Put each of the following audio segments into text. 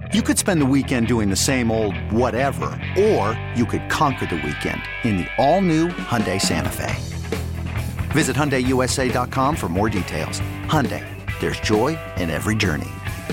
You could spend the weekend doing the same old whatever, or you could conquer the weekend in the all-new Hyundai Santa Fe. Visit HyundaiUSA.com for more details. Hyundai, there's joy in every journey.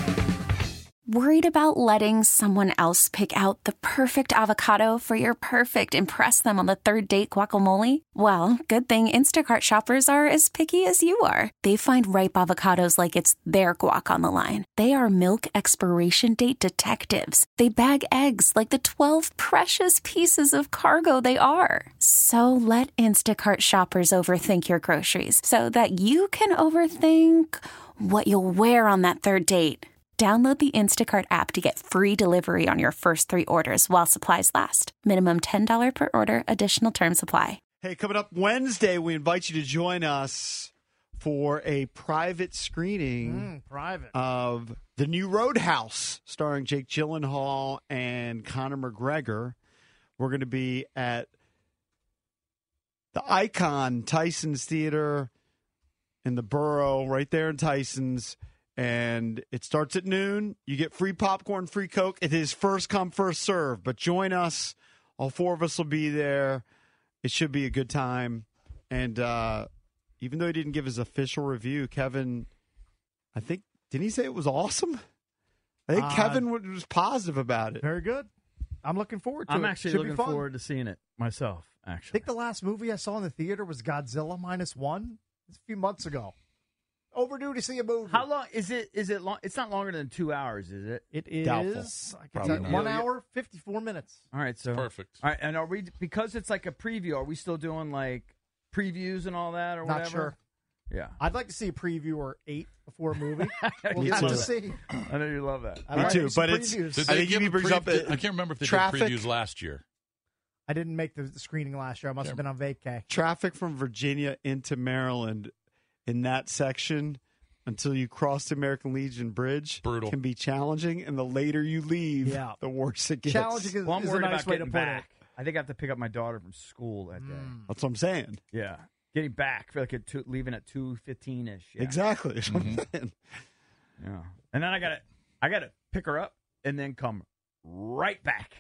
Worried about letting someone else pick out the perfect avocado for your perfect impress them on the third date guacamole? Well, good thing Instacart shoppers are as picky as you are. They find ripe avocados like it's their guac on the line. They are milk expiration date detectives. They bag eggs like the 12 precious pieces of cargo they are. So let Instacart shoppers overthink your groceries so that you can overthink what you'll wear on that third date. Download the Instacart app to get free delivery on your first 3 orders while supplies last. Minimum $10 per order. Additional terms apply. Hey, coming up Wednesday, we invite you to join us for a private screening of the new Roadhouse, starring Jake Gyllenhaal and Conor McGregor. We're going to be at the Icon Tyson's Theater in the Borough, right there in Tyson's. And it starts at noon. You get free popcorn, free Coke. It is first come, first serve. But join us. All 4 of us will be there. It should be a good time. And even though he didn't give his official review, Kevin, I think, didn't he say it was awesome? I think Kevin was positive about it. Very good. I'm looking forward to it. I'm actually looking forward to seeing it myself, I actually. think the last movie I saw in the theater was Godzilla -1. It's a few months ago. Overdue to see a movie. How long is it? Is it long? It's not longer than 2 hours, is it? It is. Doubtful. I can tell you, 1 hour, 54 minutes. All right, so perfect. All right, and are we, because it's like a preview? Are we still doing like previews and all that, or Not whatever? sure. Yeah, I'd like to see a preview or 8 before a movie. We'll Me have too. to see. I know you love that. I Me like too, some but it's- previews. Did I they think give he a brings up I can't remember if they traffic. did previews last year. I didn't make the screening last year. I must have been on vacay. Traffic from Virginia into Maryland in that section until you cross the American Legion Bridge Brutal. can be challenging, and the later you leave, Yeah. the worse it gets. Challenging is, Well, I'm is a worried nice about way to getting put back. I think I have to pick up my daughter from school that day. That's what I'm saying. Yeah, getting back. I feel like leaving at 2:15 ish. Yeah. Exactly. That's what I'm saying. Yeah, and then I gotta pick her up and then come right back.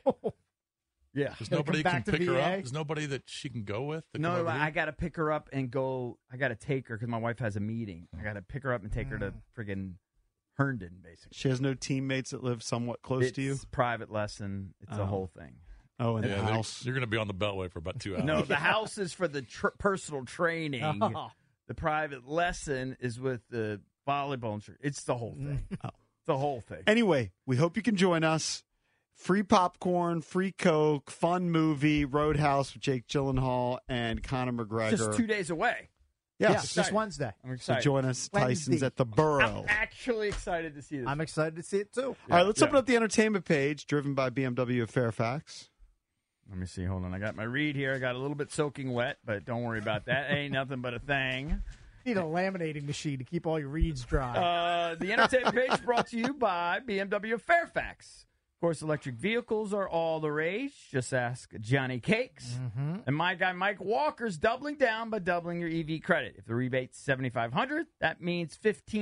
Yeah. There's Gotta nobody come who back can to pick her VA? up. There's nobody that she can go with. that come No, over here? I got to pick her up and go. I got to take her because my wife has a meeting. I got to pick her up and take her to friggin' Herndon, basically. She has no teammates that live somewhat close to you? It's private lesson. It's a whole thing. Oh, in Yeah, the they're- house. You're going to be on the Beltway for about 2 hours. No, the house is for the personal training. Oh. The private lesson is with the volleyball instructor. It's the whole thing. Oh. The whole thing. Anyway, we hope you can join us. Free popcorn, free Coke, fun movie, Roadhouse with Jake Gyllenhaal and Conor McGregor. Just 2 days away. Yes. this Wednesday. I'm So excited. join us, Tyson's Wednesday. at the Borough. I'm actually excited to see this. I'm excited to see it, too. All right, let's open up the entertainment page, driven by BMW of Fairfax. Let me see. Hold on. I got my read here. I got a little bit soaking wet, but don't worry about that. Ain't nothing but a thing. Need a laminating machine to keep all your reeds dry. The entertainment page brought to you by BMW of Fairfax. Of course, electric vehicles are all the rage. Just ask Johnny Cakes. And my guy Mike Walker's doubling down by doubling your EV credit. If the rebate's $7,500, that means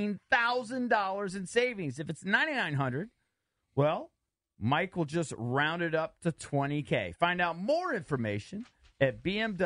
$15,000 in savings. If it's $9,900, well, Mike will just round it up to $20K. Find out more information at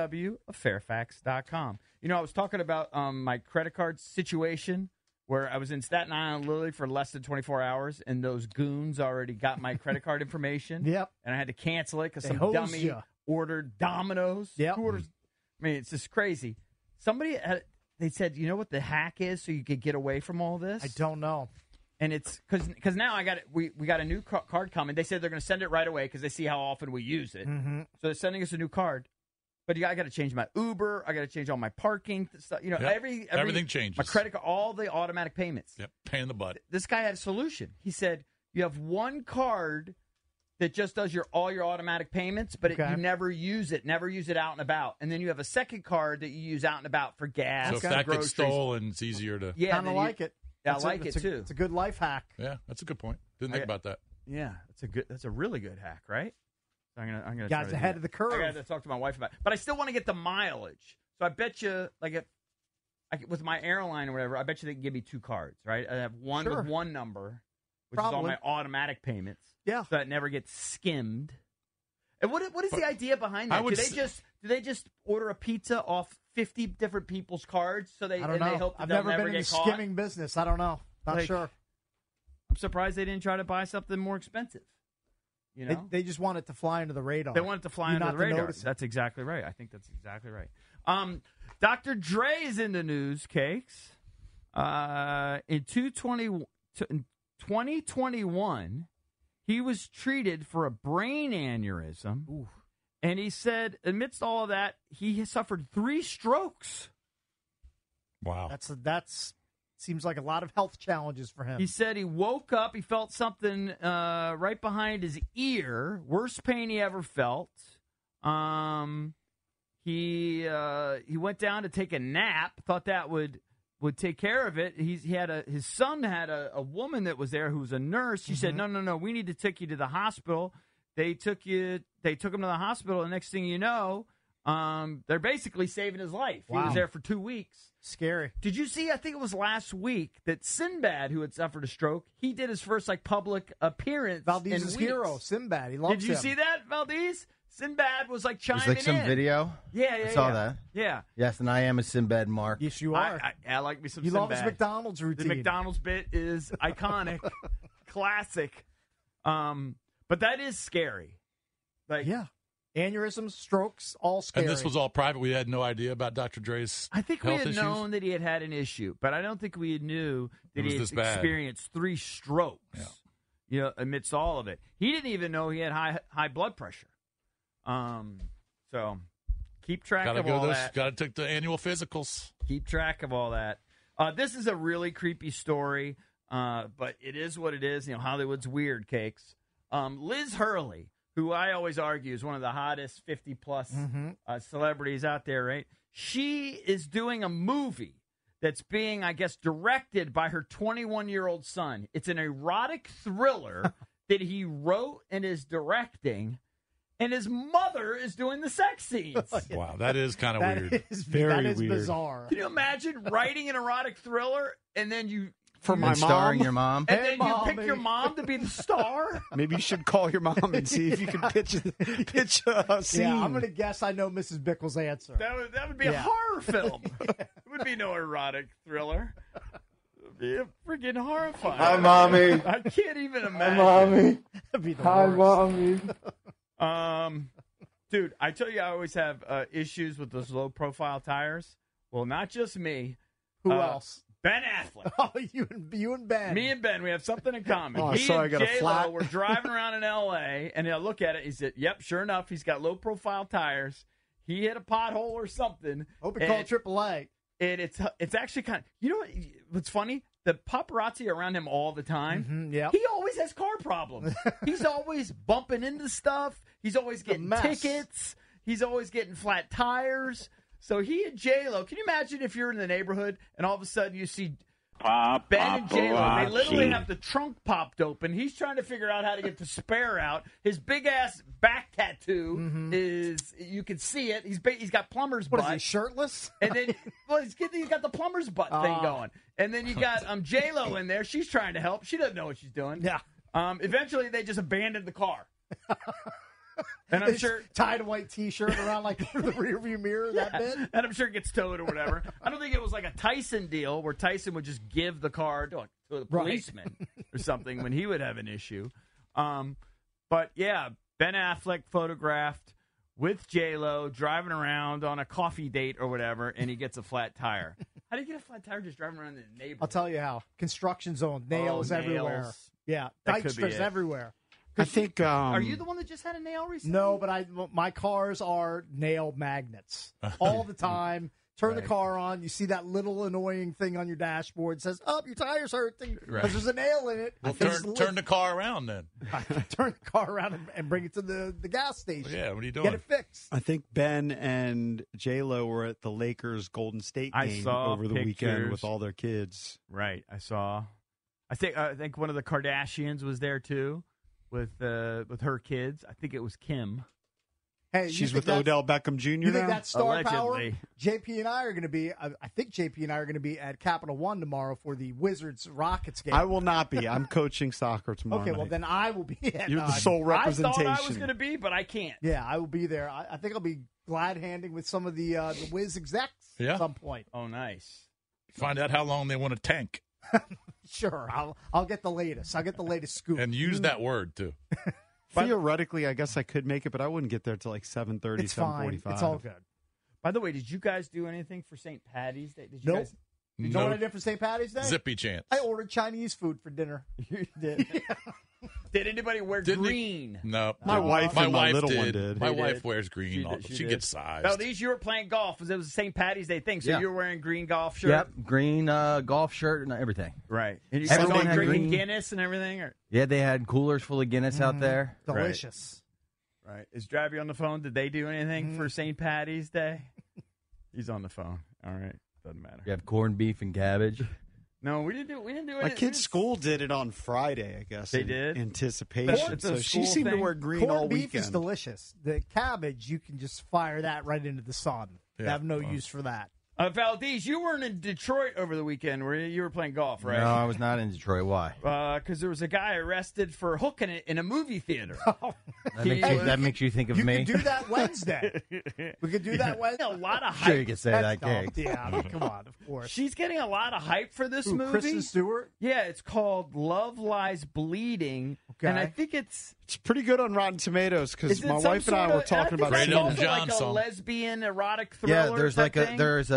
bmwoffairfax.com. You know, I was talking about my credit card situation where I was in Staten Island literally for less than 24 hours, and those goons already got my credit card information. Yep. And I had to cancel it because They some hosed dummy ya. ordered Domino's. Yep. Who orders? I mean, it's just crazy. Somebody they said, you know what the hack is so you could get away from all this? I don't know. And it's because now we got a new card coming. They said they're going to send it right away because they see how often we use it. Mm-hmm. So they're sending us a new card. But I got to change my Uber. I got to change all my parking stuff. You know, Yep. everything changes. My credit card, all the automatic payments. Yep, pain in the butt. This guy had a solution. He said you have one card that just does all your automatic payments, but Okay. you never use it out and about. And then you have a second card that you use out and about for gas. So if and that groceries. gets stolen, it's easier to. Yeah, Kind of then you- like it. Yeah, I That's like it too. It's a good life hack. Yeah, that's a good point. Didn't think about that. Yeah, that's a really good hack, right? So I'm gonna. Guys try to ahead do of the that. curve. I got to talk to my wife about it. But I still want to get the mileage. So I bet you, with my airline or whatever, I bet you they can give me two cards, right? I have one Sure. with one number, which is all my automatic payments. Yeah. So that never gets skimmed. And what is the idea behind that? Do they just order a pizza off 50 different people's cards so they I don't know. they hope that I've they'll never been in the get caught? skimming business. I don't know. Not sure. I'm surprised they didn't try to buy something more expensive. You know, They just want it to fly under the radar. they want it to fly under the radar. That's exactly right. I think that's exactly right. Dr. Dre is in the news, Cakes. In 2021, he was treated for a brain aneurysm. Ooh. And he said, amidst all of that, he suffered 3 strokes. Wow. That's seems like a lot of health challenges for him. He said he woke up, he felt something right behind his ear, worst pain he ever felt. He went down to take a nap, thought that would take care of it. His son had a woman that was there who was a nurse. She said, no, we need to take you to the hospital. They took him to the hospital, and next thing you know, they're basically saving his life. Wow. He was there for 2 weeks. Scary. Did you see, I think it was last week, that Sinbad, who had suffered a stroke, he did his first public appearance Valdez's in hero, weeks. Sinbad. He loves him. Did you see that, Valdez? Sinbad was chiming in. There's some video. Yeah, I saw that. Yeah. Yes, and I am a Sinbad mark. Yes, you are. I like me some You Sinbad. love his McDonald's routine. The McDonald's bit is iconic, classic. But that is scary. Yeah. Aneurysms, strokes, all scary. And this was all private. We had no idea about Dr. Dre's I think we health had issues? known that he had an issue, but I don't think we knew that he had this bad. experienced 3 strokes. Yeah. You know, amidst all of it, he didn't even know he had high blood pressure. So keep track of all that. Got to take the annual physicals. Keep track of all that. This is a really creepy story, but it is what it is. You know, Hollywood's weird, Cakes. Liz Hurley, who I always argue is one of the hottest 50-plus celebrities out there, right? She is doing a movie that's being, I guess, directed by her 21-year-old son. It's an erotic thriller that he wrote and is directing, and his mother is doing the sex scenes. Wow, that is kind of weird. That is weird. Bizarre. Can you imagine writing an erotic thriller and then you... For my starring mom? your mom. And Hey, then you Mommy. pick your mom to be the star? Maybe you should call your mom and see if you can pitch a scene. Yeah, I'm going to guess I know Mrs. Bickle's answer. That would be a horror film. It would be no erotic thriller. It would be freaking horrifying. Hi, Mommy. I can't even imagine. Mommy. That'd be the Hi, worst. Mommy. Dude, I tell you, I always have issues with those low-profile tires. Well, not just me. Who else? Ben Affleck. Oh, you and Ben. Me and Ben, we have something in common. Oh, He sorry, and I got a J-Lo flat. were driving around in L.A., and I look at it. He said, yep, sure enough, he's got low-profile tires. He hit a pothole or something. Hope he called AAA. And it's actually kind of, you know what's funny? The paparazzi are around him all the time. Yeah. He always has car problems. He's always bumping into stuff. He's always getting mess. tickets. He's always getting flat tires. So he and J-Lo, can you imagine if you're in the neighborhood and all of a sudden you see Ben and J-Lo, they literally have the trunk popped open. He's trying to figure out how to get the spare out. His big-ass back tattoo is, you can see it. He's got plumber's butt. What is he, shirtless? And then, he's got the plumber's butt thing going. And then you got J-Lo in there. She's trying to help. She doesn't know what she's doing. Yeah. Eventually, they just abandoned the car. And I'm sure tied a white T-shirt around like the rearview mirror. That bit. And I'm sure it gets towed or whatever. I don't think it was like a Tyson deal where Tyson would just give the car to a policeman or something when he would have an issue. But yeah, Ben Affleck photographed with J-Lo driving around on a coffee date or whatever, and he gets a flat tire. How do you get a flat tire just driving around in the neighborhood? I'll tell you how. Construction zone, nails everywhere. nails. Yeah, That could be dyksters it. everywhere. I think. Are you the one that just had a nail recently? No, but my cars are nail magnets all the time. Turn the car on, you see that little annoying thing on your dashboard that says, "Oh, your tire's hurting because there's a nail in it." Well, turn the car around then. Turn the car around and bring it to the gas station. Yeah, what are you doing? Get it fixed. I think Ben and J-Lo were at the Lakers Golden State I game saw over the weekend pictures. with all their kids. Right, I saw. I think one of the Kardashians was there too, with her kids. I think it was Kim. Hey, She's with Odell Beckham Jr. You think now? that's star power? Allegedly. JP and I are going to be. I think JP and I are going to be at Capital One tomorrow for the Wizards Rockets game. I will not be. I'm coaching soccer tomorrow. Okay, well night. then I will be. You're the sole representation. I thought I was going to be, but I can't. Yeah, I will be there. I think I'll be glad handing with some of the Wiz execs Yeah. at some point. Oh, nice. Find out how long they want to tank Sure, I'll get the latest. I'll get the latest scoop. and use that word too. Theoretically, I guess I could make it, but I wouldn't get there till like 7:30, It's fine. 7:45. It's all good. By the way, did you guys do anything for St. Patty's Day? Did you Nope. guys? You know what I did for St. Patty's Day? Zippy chance. I ordered Chinese food for dinner. You did. Did anybody wear Didn't he? green? No. My wife and my little one did. did. My He wife did. wears green. She She did. gets sized. Well, these you were playing golf. It was a St. Patty's Day thing, so Yeah. you were wearing green golf shirt. Yep, green golf shirt and everything. Right. And you Everyone guys all had drinking green. Guinness and everything? Or? Yeah, they had coolers full of Guinness out there. Delicious. Right. Is Drabby on the phone? Did they do anything for St. Patty's Day? He's on the phone. All right. Doesn't matter. You have corned beef and cabbage. No, we didn't do it. My kid's school did it on Friday, I guess. They in did? Anticipation. It's a So she school seemed thing? to wear green Corned all beef weekend. is delicious. The cabbage, you can just fire that right into the sun. Yeah. Have no use for that. Valdez, you weren't in Detroit over the weekend, were you? You were playing golf, right? No, I was not in Detroit. Why? Because there was a guy arrested for hooking it in a movie theater. That makes you think of You me. could do that Wednesday. We could do that Wednesday. A lot of hype. Sure, you could say that, That's Kate. dumb. Yeah, I mean, come on, of course. She's getting a lot of hype for this Who, movie. Kristen Stewart? Yeah, it's called Love Lies Bleeding, and I Okay. think it's It's pretty good on Rotten Tomatoes because is it my some wife and I sort were of- talking think about it's Great seeing also Elton it. John like a song. lesbian erotic thriller. Yeah, there's type like a thing. there's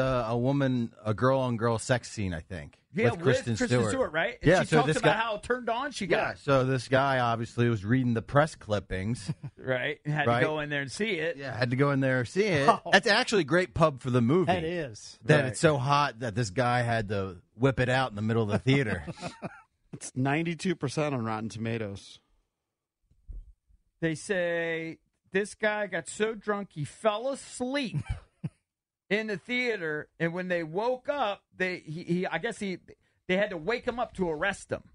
a girl on girl sex scene, I think. Yeah, with Kristen Stewart. right? And Yeah, she so talks this about guy- how turned on she Yeah, got, so this guy obviously was reading the press clippings. right? And had Right. to go in there and see it. Yeah, had to go in there and see it. That's actually a great pub for the movie. That is. That Right. it's so hot that this guy had to whip it out in the middle of the theater. It's 92% on Rotten Tomatoes. They say this guy got so drunk he fell asleep in the theater, and when they woke up, they had to wake him up to arrest him.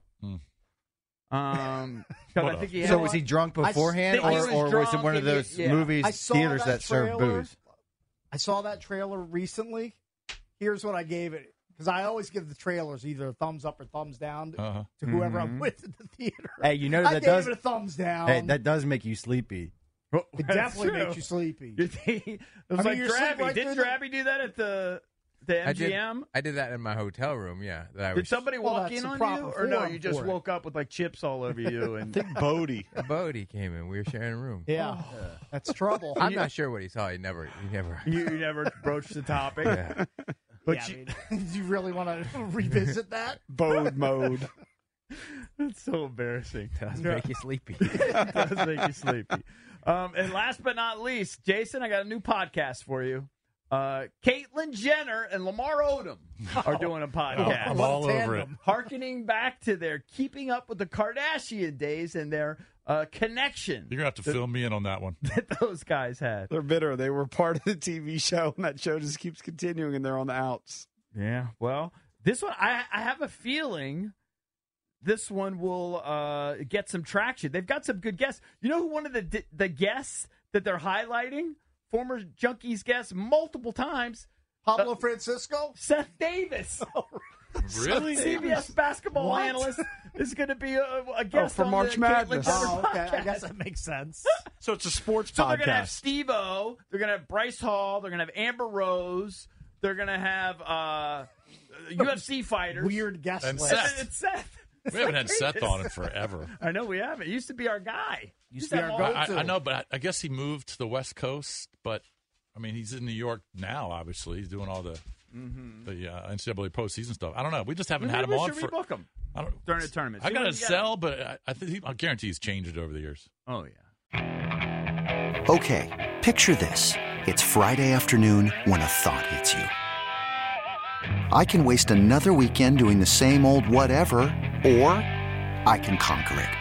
Because I think he had, So was he drunk beforehand, think he was or was it drunk one of and those yeah. movies I saw theaters that that serve trailer. booze? I saw that trailer recently. Here's what I gave it. Because I always give the trailers either a thumbs up or thumbs down to whoever I'm with in the theater. Hey, you know I that gave does it a thumbs down. hey, that does make you sleepy. it definitely makes you sleepy. It was I mean, like you're sleeping Drabby. right Did through the- Drabby do that at the MGM? I did that in my hotel room. Yeah, that I Did was. somebody Well, walk that's in the on proper you, or no? form You just for it. woke up with like chips all over you, and I think Bodie. Bodie came in. We were sharing a room. Yeah, that's trouble. I'm not sure what he saw. He never. you never broached the topic. Yeah. But Yeah, I mean, do you really want to revisit that? Bode mode. It's so embarrassing. Does make you sleepy. It does make you sleepy. And last but not least, Jason, I got a new podcast for you. Caitlyn Jenner and Lamar Odom are doing a podcast. I'm all over it. Harkening back to their Keeping Up with the Kardashian days and their connection You're going to have to fill me in on that one. that those guys had. They're bitter. They were part of the TV show, and that show just keeps continuing, and they're on the outs. Yeah. Well, this one, I have a feeling this one will get some traction. They've got some good guests. You know who one of the guests that they're highlighting? Former Junkies guest multiple times. Pablo Francisco? Seth Davis. Really? CBS basketball What? analyst is going to be a guest for on March the Madness. Caitlyn Jenner Oh, okay. I podcast. guess that makes sense. So it's a sports So they're going to have podcast. Steve-O. They're going to have Bryce Hall. They're going to have Amber Rose. They're going to have UFC fighters. Weird guest And list. Seth. It's Seth. We haven't had Seth on in forever. I know we haven't. He used to be our guy. Used to be our go-to. I know, but I guess he moved to the West Coast. But I mean, he's in New York now. Obviously, he's doing all the NCAA postseason stuff. I don't know. We just haven't had him we on should for. rebook him I don't. during the tournament. I See got what to you sell, but I think I guarantee he's changed it over the years. Oh yeah. Okay, picture this. It's Friday afternoon when a thought hits you. I can waste another weekend doing the same old whatever, or I can conquer it.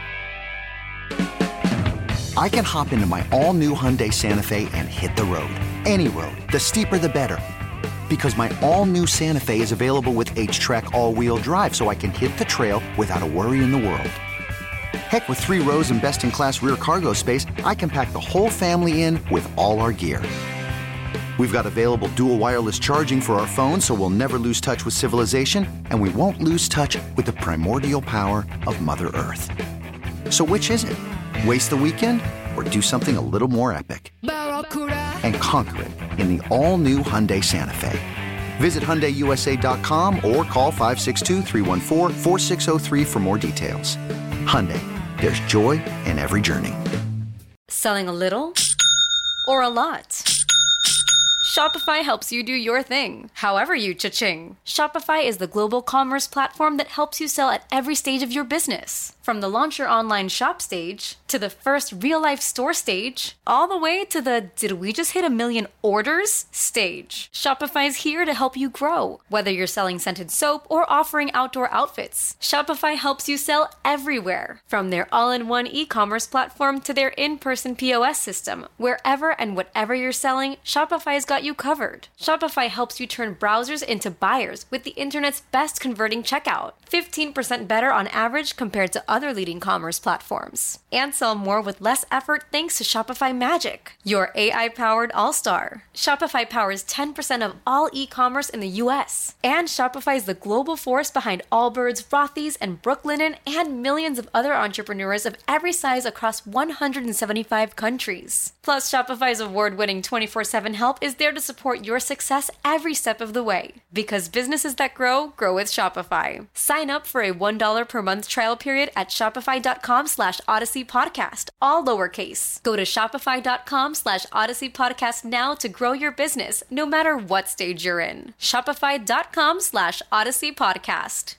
I can hop into my all-new Hyundai Santa Fe and hit the road. Any road. The steeper, the better. Because my all-new Santa Fe is available with H-Track all-wheel drive, so I can hit the trail without a worry in the world. Heck, with 3 rows and best-in-class rear cargo space, I can pack the whole family in with all our gear. We've got available dual wireless charging for our phones, so we'll never lose touch with civilization, and we won't lose touch with the primordial power of Mother Earth. So which is it? Waste the weekend or do something a little more epic? And conquer it in the all-new Hyundai Santa Fe. Visit HyundaiUSA.com or call 562-314-4603 for more details. Hyundai, there's joy in every journey. Selling a little or a lot? Shopify helps you do your thing, however you cha-ching. Shopify is the global commerce platform that helps you sell at every stage of your business. From the launch your online shop stage, to the first real-life store stage, all the way to the did we just hit 1 million orders stage. Shopify's here to help you grow. Whether you're selling scented soap or offering outdoor outfits, Shopify helps you sell everywhere. From their all-in-one e-commerce platform to their in-person POS system, wherever and whatever you're selling, Shopify's got you covered. Shopify helps you turn browsers into buyers with the internet's best converting checkout. 15% better on average compared to other leading commerce platforms. And sell more with less effort thanks to Shopify Magic, your AI-powered all-star. Shopify powers 10% of all e-commerce in the U.S. And Shopify is the global force behind Allbirds, Rothy's, and Brooklinen, and millions of other entrepreneurs of every size across 175 countries. Plus, Shopify's award-winning 24/7 help is there to support your success every step of the way. Because businesses that grow, grow with Shopify. Sign up for a $1 per month trial period at shopify.com/Odyssey Podcast, all lowercase. Go to shopify.com/Odyssey Podcast now to grow your business, no matter what stage you're in. Shopify.com/Odyssey Podcast.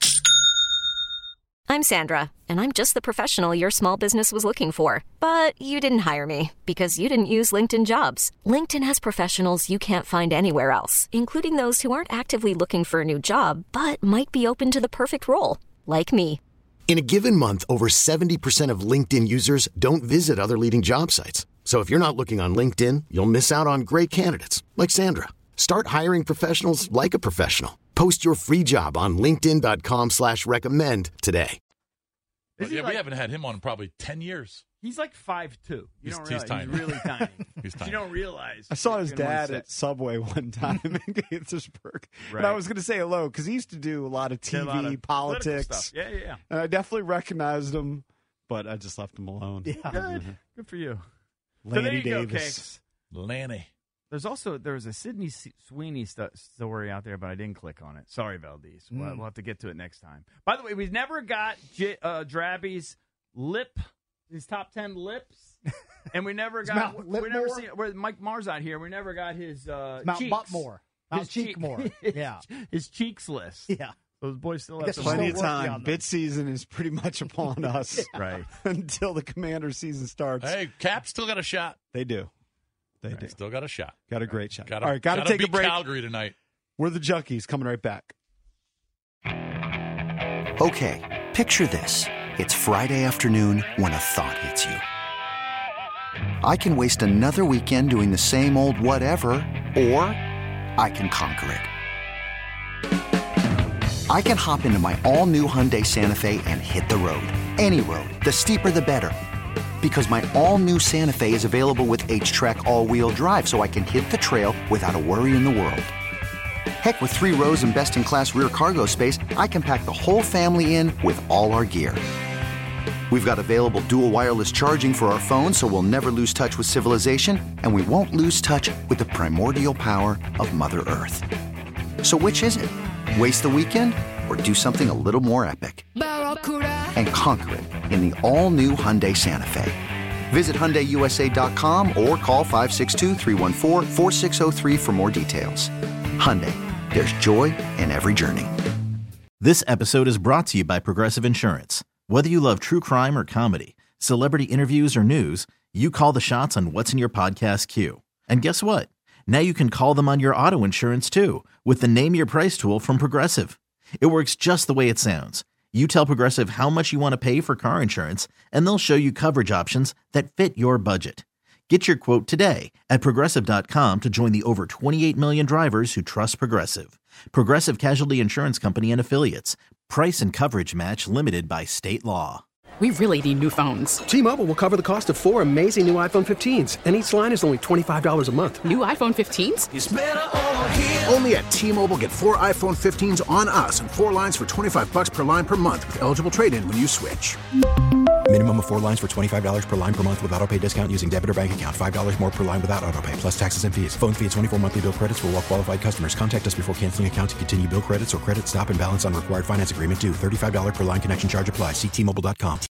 I'm Sandra, and I'm just the professional your small business was looking for. But you didn't hire me because you didn't use LinkedIn Jobs. LinkedIn has professionals you can't find anywhere else, including those who aren't actively looking for a new job, but might be open to the perfect role, like me. In a given month, over 70% of LinkedIn users don't visit other leading job sites. So if you're not looking on LinkedIn, you'll miss out on great candidates like Sandra. Start hiring professionals like a professional. Post your free job on linkedin.com/recommend today. Well, yeah, we haven't had him on in probably 10 years. He's like 5'2". You don't realize. He's tiny. He's really tiny. He's tiny. You don't realize. I saw his dad at Subway one time in Gaithersburg. Right. And I was going to say hello because he used to do a lot of TV, a lot of politics. stuff. Yeah. And I definitely recognized him, but I just left him alone. Yeah. Good for you. Lanny so there you Davis. go, Cakes. Lanny. There was a Sydney Sweeney story out there, but I didn't click on it. Sorry, Valdez. We'll have to get to it next time. By the way, we've never got Drabby's his top 10 lips, and we never got seen where Mike Mars out here. We never got his Mount cheeks. Buttmore, Mount Cheekmore. Yeah, his cheeks list. Yeah. Those boys still have plenty of time. Bid season is pretty much upon us, right? Until the Commander season starts. Hey, Cap still got a shot. They do. They do. Still got a shot. Got a great shot. All right, got to take a break. Calgary tonight. We're the Junkies. Coming right back. Okay, picture this. It's Friday afternoon when a thought hits you. I can waste another weekend doing the same old whatever, or I can conquer it. I can hop into my all-new Hyundai Santa Fe and hit the road. Any road. The steeper, the better. Because my all-new Santa Fe is available with H-Track all-wheel drive, so I can hit the trail without a worry in the world. Heck, with 3 rows and best-in-class rear cargo space, I can pack the whole family in with all our gear. We've got available dual wireless charging for our phones, so we'll never lose touch with civilization, and we won't lose touch with the primordial power of Mother Earth. So which is it? Waste the weekend or do something a little more epic? And conquer it in the all-new Hyundai Santa Fe. Visit HyundaiUSA.com or call 562-314-4603 for more details. Hyundai, there's joy in every journey. This episode is brought to you by Progressive Insurance. Whether you love true crime or comedy, celebrity interviews or news, you call the shots on what's in your podcast queue. And guess what? Now you can call them on your auto insurance too with the Name Your Price tool from Progressive. It works just the way it sounds. You tell Progressive how much you want to pay for car insurance, and they'll show you coverage options that fit your budget. Get your quote today at Progressive.com to join the over 28 million drivers who trust Progressive. Progressive Casualty Insurance Company and Affiliates. Price and coverage match limited by state law. We really need new phones. T-Mobile will cover the cost of 4 amazing new iPhone 15s, and each line is only $25 a month. New iPhone 15s? It's better over here. Only at T-Mobile, get 4 iPhone 15s on us and 4 lines for $25 per line per month with eligible trade-in when you switch. Minimum of 4 lines for $25 per line per month with autopay discount using debit or bank account. $5 more per line without autopay, plus taxes and fees. Phone fee at 24 monthly bill credits for well-qualified customers. Contact us before canceling account to continue bill credits or credit stop and balance on required finance agreement due. $35 per line connection charge applies. See T-Mobile.com.